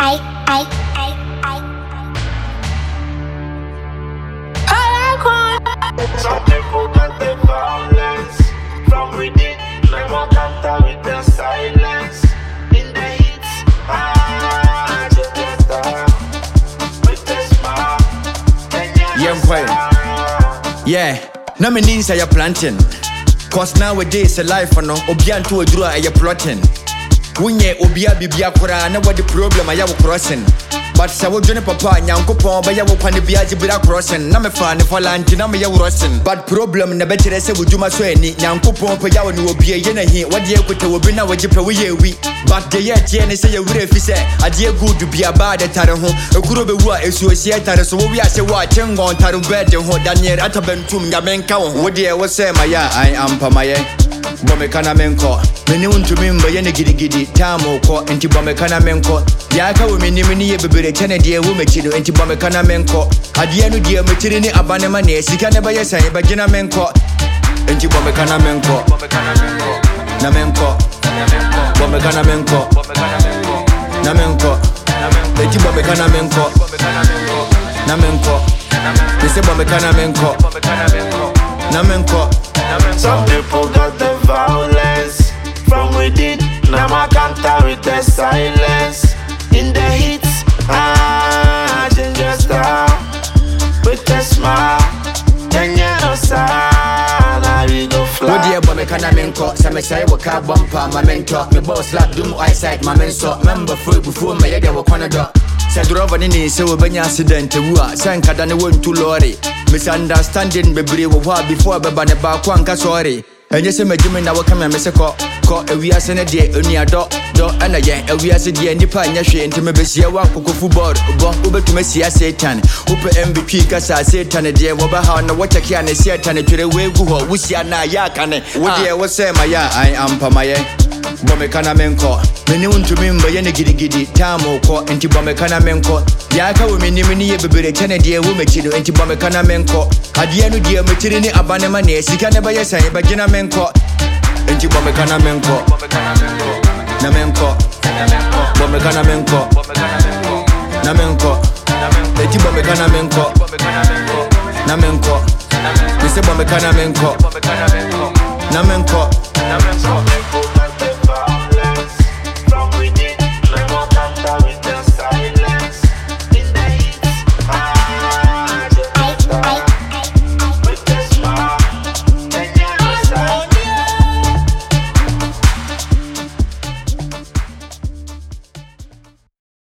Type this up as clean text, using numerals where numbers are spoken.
Some people got the violence from within. Never counter with the silence. In the heat, just with the smile. Yeah, no me means I planting. Cause nowadays a life no obian to a draw a plotting. Winye obia bibia kura na what the problem I have crossing. But sa wo dwene papa nyankopon ba ya wo kwane bia jibira crossing. Na me fa ne falanti na me ya crossing. But problem na be kire se wuduma so ani nyankopon pa ya wo ne obia ye na hi wode ekota wo bi na wajipe wo ye wi. But the year tie ne se ye wure fi se ade good bia ba de tare ho ekuro be wu a esu osie tare so wo wi ase wo atengon tare bed ho Daniel atabentum nyamenka wo wo de wo se ma ya I am pa maye. Bome kana menko meni untumi mba ye ne gidigidi tamo ko enti bome kana menko ya ka wo meni meni ye bebere chene de wo mechido enti bome kana menko ade no de mechiri ni abane ma ne sika ne ba ye san ba gina menko enti bome kana menko na menko bome kana menko na menko enti bome kana menko na menko ese bome kana menko na menko. Some people got the violence from within. Now I counter with the silence. In the heat, change your style with the smile. Then you know, now we go fly. What dear boy, can I menko? Some say we can't bumper my mentor. Me boss slap do my eyesight, my mentor. Member free before my head will corner door. Said Robert in so when accident to sanka than a one to lorry. Misunderstanding be brave before Babane Bakwanka sorry. And yes, I'm a Jimmy now come and miss a call. We are sent a day only a dog, and again, we are said, and the pioneer into me, Bessia Wako football, go over to Messia Satan, Upa MVP, Casa Satan, a dear Wabaha, and what I can say, Satan to the way who we see na yakane. What dear was say, Maya, I am Pamaye. Bome kana menko meni untumi mba ye ne gidigidi tamo ko enti bome kana menko ya ka wo meni meni ye bebere chene de wo mechido enti bome kana menko ade no de mechiri ni abane ma ne sika ne ba ye san ba gina menko enti bome kana menko na menko bome kana menko na menko enti bome kana menko na menko ese bome kana menko na menko